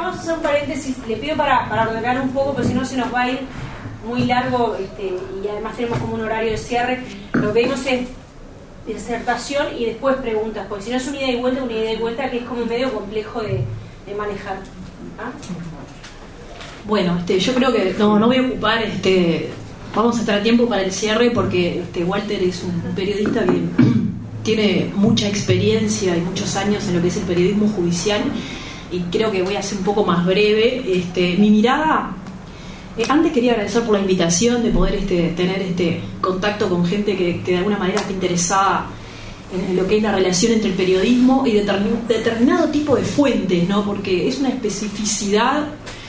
vamos a hacer un paréntesis. Le pido para ordenar un poco, porque si no se nos va a ir muy largo, y además tenemos como un horario de cierre. Lo que pedimos es disertación y después preguntas, porque si no es una ida y vuelta que es como medio complejo de manejar. ¿Ah? Bueno, yo creo que no voy a ocupar, vamos a estar a tiempo para el cierre, porque Walter es un periodista que tiene mucha experiencia y muchos años en lo que es el periodismo judicial, y creo que voy a ser un poco más breve. Mi mirada, antes quería agradecer por la invitación de poder tener contacto con gente que de alguna manera está interesada en lo que es la relación entre el periodismo y determinado tipo de fuentes, ¿no? Porque es una especificidad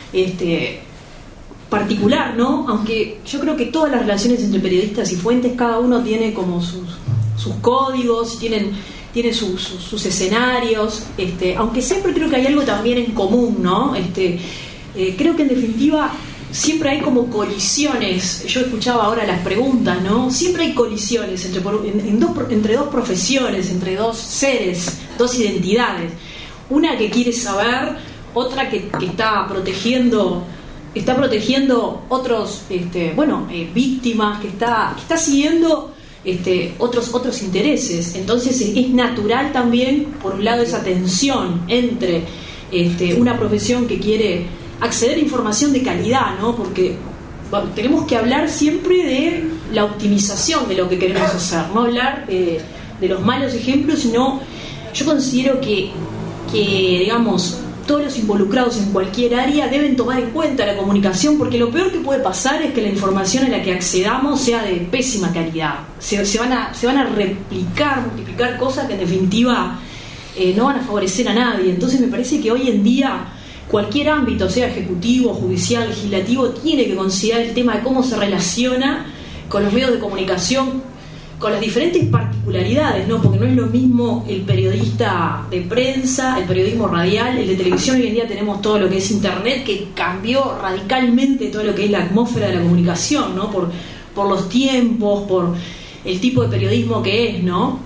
particular, ¿no? Aunque yo creo que todas las relaciones entre periodistas y fuentes, cada uno tiene como sus códigos, tiene sus escenarios, aunque siempre creo que hay algo también en común, ¿no? Creo que en definitiva siempre hay como colisiones. Yo escuchaba ahora las preguntas, ¿no? Siempre hay colisiones entre dos profesiones, entre dos seres, dos identidades. Una que quiere saber, otra que está protegiendo otros, víctimas, que está siguiendo otros intereses. Entonces es natural también, por un lado, esa tensión entre una profesión que quiere acceder a información de calidad, ¿no? Porque tenemos que hablar siempre de la optimización de lo que queremos hacer, no hablar de los malos ejemplos, sino yo considero que digamos, todos los involucrados en cualquier área deben tomar en cuenta la comunicación, porque lo peor que puede pasar es que la información a la que accedamos sea de pésima calidad. Se van a multiplicar cosas que en definitiva no van a favorecer a nadie. Entonces me parece que hoy en día cualquier ámbito, sea ejecutivo, judicial, legislativo, tiene que considerar el tema de cómo se relaciona con los medios de comunicación, con las diferentes particularidades, ¿no? Porque no es lo mismo el periodista de prensa, el periodismo radial, el de televisión. Hoy en día tenemos todo lo que es internet, que cambió radicalmente todo lo que es la atmósfera de la comunicación, ¿no? Por los tiempos, por el tipo de periodismo que es, ¿no?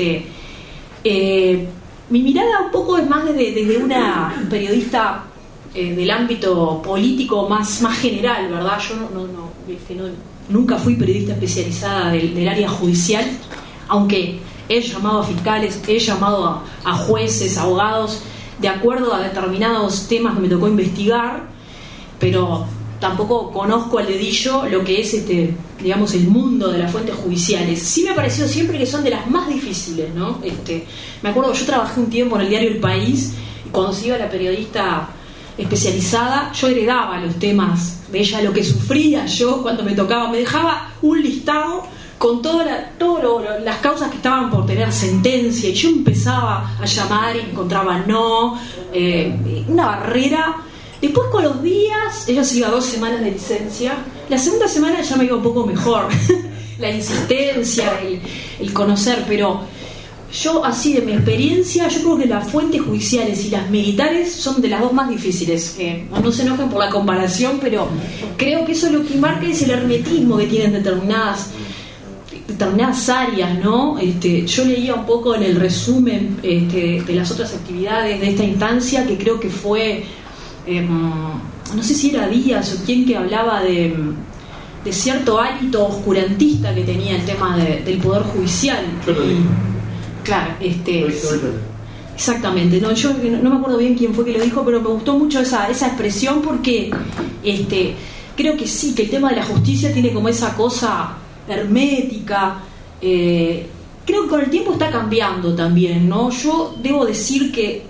Mi mirada un poco es más desde una periodista del ámbito político más general, ¿verdad? Yo nunca fui periodista especializada del área judicial, aunque he llamado a fiscales, he llamado a jueces, abogados, de acuerdo a determinados temas que me tocó investigar, pero tampoco conozco al dedillo lo que es digamos, el mundo de las fuentes judiciales. Sí me ha parecido siempre que son de las más difíciles, ¿no? Me acuerdo que yo trabajé un tiempo en el diario El País, y cuando se iba la periodista especializada, yo heredaba los temas de ella, lo que sufría yo cuando me tocaba. Me dejaba un listado con todas las causas que estaban por tener sentencia, y yo empezaba a llamar y encontraba una barrera. Después, con los días, ella se iba 2 semanas de licencia. La segunda semana ya me iba un poco mejor. La insistencia, el conocer. Pero yo, así de mi experiencia, yo creo que las fuentes judiciales y las militares son de las dos más difíciles. No se enojen por la comparación, pero creo que eso lo que marca es el hermetismo que tienen determinadas áreas, ¿no? Yo leía un poco en el resumen de las otras actividades de esta instancia, que creo que fue... no sé si era Díaz o quien, que hablaba de cierto hálito oscurantista que tenía el tema del poder judicial. Claro, exactamente. Yo no me acuerdo bien quién fue que lo dijo, pero me gustó mucho esa expresión, porque creo que sí, que el tema de la justicia tiene como esa cosa hermética. Creo que con el tiempo está cambiando también, ¿no? Yo debo decir que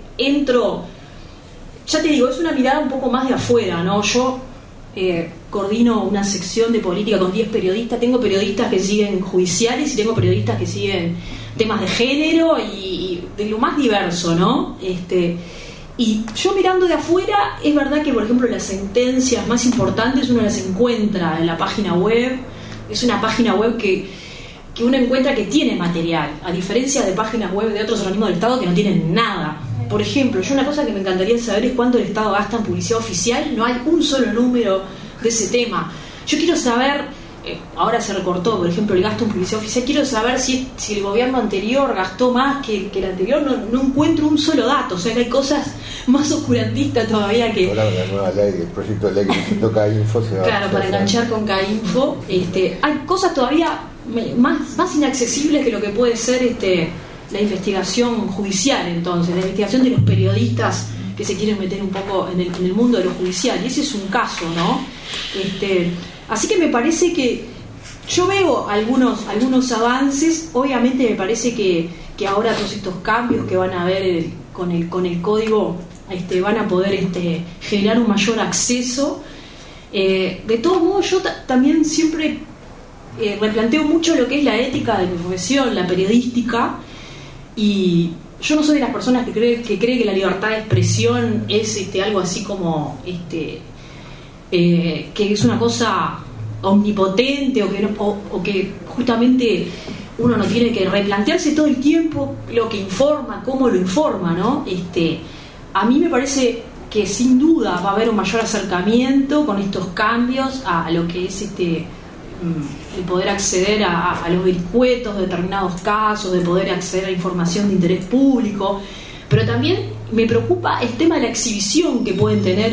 ya te digo, es una mirada un poco más de afuera, ¿no? Yo coordino una sección de política con 10 periodistas. Tengo periodistas que siguen judiciales y tengo periodistas que siguen temas de género y de lo más diverso, ¿no? Y yo, mirando de afuera, es verdad que, por ejemplo, las sentencias más importantes uno las encuentra en la página web. Es una página web que uno encuentra que tiene material, a diferencia de páginas web de otros organismos del Estado que no tienen nada. Por ejemplo, yo, una cosa que me encantaría saber es cuánto el Estado gasta en publicidad oficial. No hay un solo número de ese tema. Yo quiero saber ahora se recortó, por ejemplo, el gasto en publicidad oficial. Quiero saber si el gobierno anterior gastó más que el anterior. No encuentro un solo dato, o sea que hay cosas más oscurantistas todavía que... Ahora con la nueva ley, el proyecto de ley que presentó CAINFO se va claro, para enganchar con CAINFO, hay cosas todavía más inaccesibles que lo que puede ser la investigación judicial. Entonces, la investigación de los periodistas que se quieren meter un poco en el mundo de lo judicial, y ese es un caso, ¿no? Así que me parece que yo veo algunos avances. Obviamente me parece que ahora todos estos cambios que van a haber con el código van a poder generar un mayor acceso. De todos modos, yo también siempre replanteo mucho lo que es la ética de mi profesión, la periodística, y yo no soy de las personas que cree que la libertad de expresión es algo así como que es una cosa omnipotente o que justamente uno no tiene que replantearse todo el tiempo lo que informa, cómo lo informa, ¿no? A mí me parece que sin duda va a haber un mayor acercamiento con estos cambios a lo que es el poder acceder a los vericuetos de determinados casos, de poder acceder a información de interés público, pero también me preocupa el tema de la exhibición que pueden tener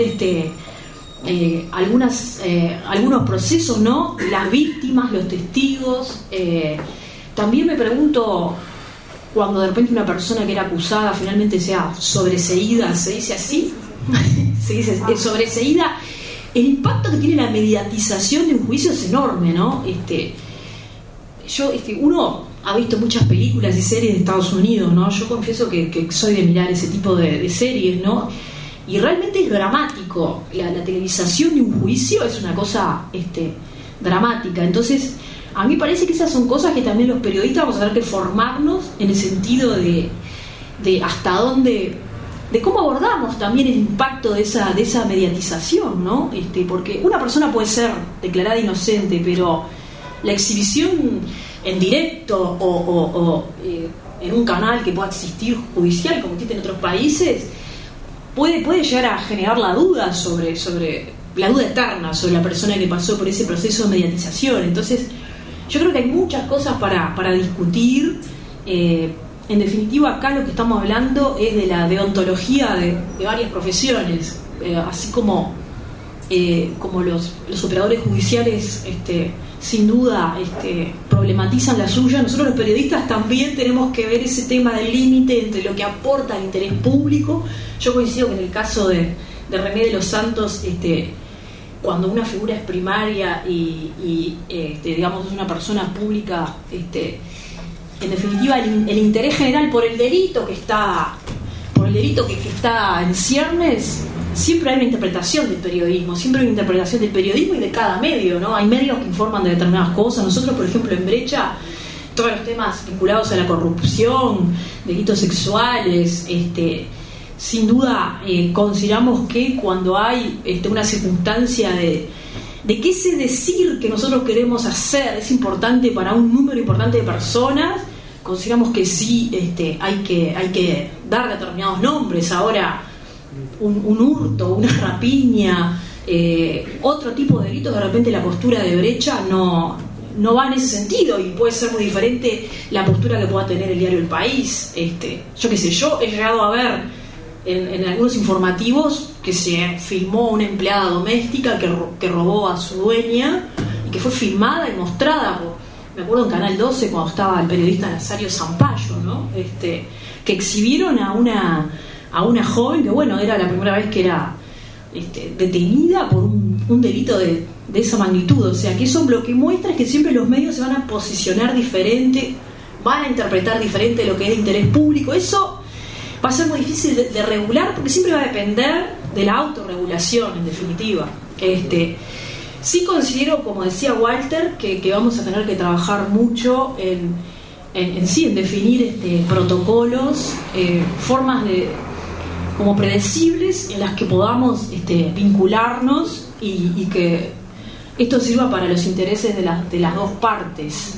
algunos procesos, ¿no? Las víctimas, los testigos. También me pregunto, cuando de repente una persona que era acusada finalmente sea sobreseída, ¿se dice así? Se dice sobreseída. El impacto que tiene la mediatización de un juicio es enorme, ¿no? Uno ha visto muchas películas y series de Estados Unidos, ¿no? Yo confieso que soy de mirar ese tipo de series, ¿no? Y realmente es dramático. La televisación de un juicio es una cosa dramática. Entonces, a mí parece que esas son cosas que también los periodistas vamos a tener que formarnos en el sentido de hasta dónde, de cómo abordamos también el impacto de esa mediatización, ¿no? Porque una persona puede ser declarada inocente, pero la exhibición en directo o en un canal que pueda existir judicial, como existe en otros países, puede llegar a generar la duda sobre la duda eterna sobre la persona que pasó por ese proceso de mediatización. Entonces, yo creo que hay muchas cosas para discutir. En definitiva, acá lo que estamos hablando es de la deontología de varias profesiones, así como los operadores judiciales sin duda problematizan la suya. Nosotros los periodistas también tenemos que ver ese tema del límite entre lo que aporta al interés público. Yo coincido que en el caso de René de los Santos, cuando una figura es primaria y digamos es una persona pública, en definitiva el interés general por el delito que está en ciernes, siempre hay una interpretación del periodismo, siempre hay una interpretación del periodismo y de cada medio, ¿no? Hay medios que informan de determinadas cosas. Nosotros, por ejemplo, en Brecha, todos los temas vinculados a la corrupción, delitos sexuales, sin duda consideramos que cuando hay una circunstancia de qué ese decir que nosotros queremos hacer es importante para un número importante de personas, consideramos que sí hay que dar determinados nombres. Ahora, un hurto, una rapiña, otro tipo de delitos, de repente la postura de Brecha no va en ese sentido, y puede ser muy diferente la postura que pueda tener el diario El País. Yo qué sé, yo he llegado a ver en algunos informativos que se filmó una empleada doméstica que robó a su dueña y que fue filmada y mostrada me acuerdo en Canal 12 cuando estaba el periodista Nazario Zampayo, ¿no? Que exhibieron a una joven que, bueno, era la primera vez que era detenida por un delito de esa magnitud. O sea, que eso lo que muestra es que siempre los medios se van a posicionar diferente, van a interpretar diferente lo que es de interés público. Eso va a ser muy difícil de regular, porque siempre va a depender de la autorregulación, en definitiva. Sí considero, como decía Walter, que vamos a tener que trabajar mucho en definir protocolos, formas como predecibles en las que podamos vincularnos y que esto sirva para los intereses de las dos partes.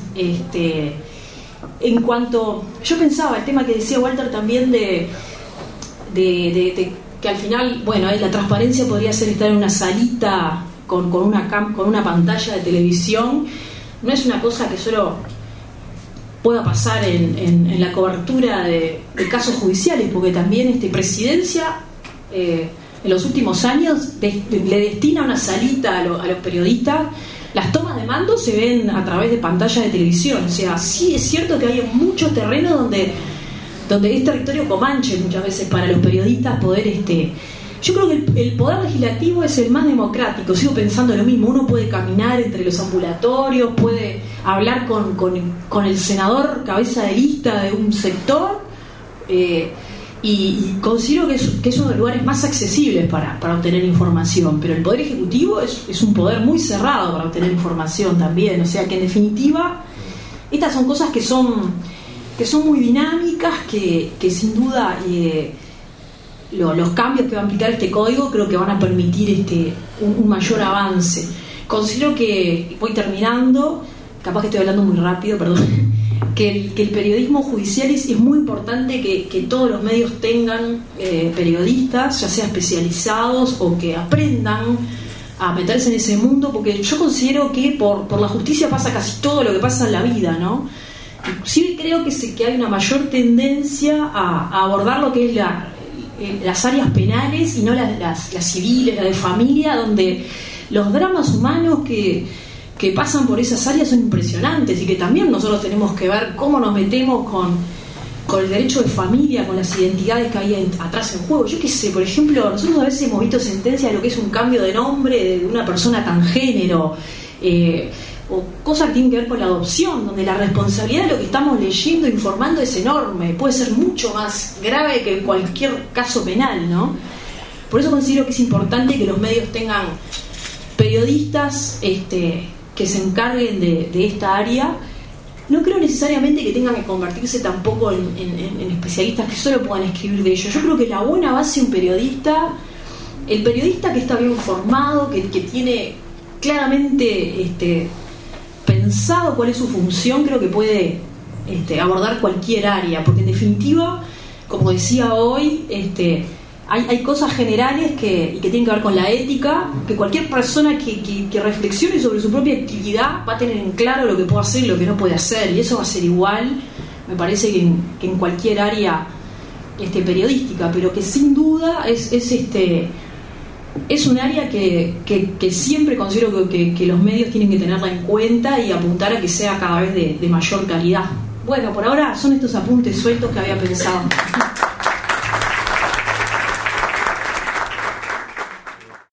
En cuanto, yo pensaba el tema que decía Walter también de que al final, bueno, la transparencia podría ser estar en una salita con una pantalla de televisión no es una cosa que solo pueda pasar en la cobertura de casos judiciales, porque también Presidencia en los últimos años le destina una salita a los periodistas. Las tomas de mando se ven a través de pantallas de televisión. O sea, sí es cierto que hay muchos terrenos donde es territorio comanche muchas veces para los periodistas poder yo creo que el poder legislativo es el más democrático. Sigo pensando lo mismo. Uno puede caminar entre los ambulatorios, puede hablar con el senador cabeza de lista de un sector, y considero que es uno de los lugares más accesibles para obtener información. Pero el poder ejecutivo es un poder muy cerrado para obtener información también. O sea que en definitiva estas son cosas que son muy dinámicas, que sin duda los cambios que va a implicar este código creo que van a permitir un mayor avance. Considero que, voy terminando, capaz que estoy hablando muy rápido, perdón, que el periodismo judicial es muy importante que todos los medios tengan periodistas, ya sea especializados o que aprendan a meterse en ese mundo, porque yo considero que por la justicia pasa casi todo lo que pasa en la vida, ¿no? Inclusive creo que hay una mayor tendencia a abordar lo que es las áreas penales y no las civiles, la de familia, donde los dramas humanos que pasan por esas áreas son impresionantes, y que también nosotros tenemos que ver cómo nos metemos con el derecho de familia, con las identidades que hay atrás en juego. Yo qué sé, por ejemplo, nosotros a veces hemos visto sentencias de lo que es un cambio de nombre de una persona transgénero, o cosas que tienen que ver con la adopción, donde la responsabilidad de lo que estamos leyendo e informando es enorme, puede ser mucho más grave que cualquier caso penal, ¿no? Por eso considero que es importante que los medios tengan periodistas que se encarguen de esta área. No creo necesariamente que tengan que convertirse tampoco en especialistas que solo puedan escribir de ello. Yo creo que la buena base de un periodista, el periodista que está bien formado, que tiene claramente pensado cuál es su función, creo que puede abordar cualquier área, porque en definitiva, como decía hoy, hay cosas generales que tienen que ver con la ética, que cualquier persona que reflexione sobre su propia actividad va a tener en claro lo que puede hacer y lo que no puede hacer, y eso va a ser igual, me parece, que en cualquier área periodística, pero que sin duda es un área que siempre considero que los medios tienen que tenerla en cuenta y apuntar a que sea cada vez de mayor calidad. Bueno, por ahora son estos apuntes sueltos que había pensado.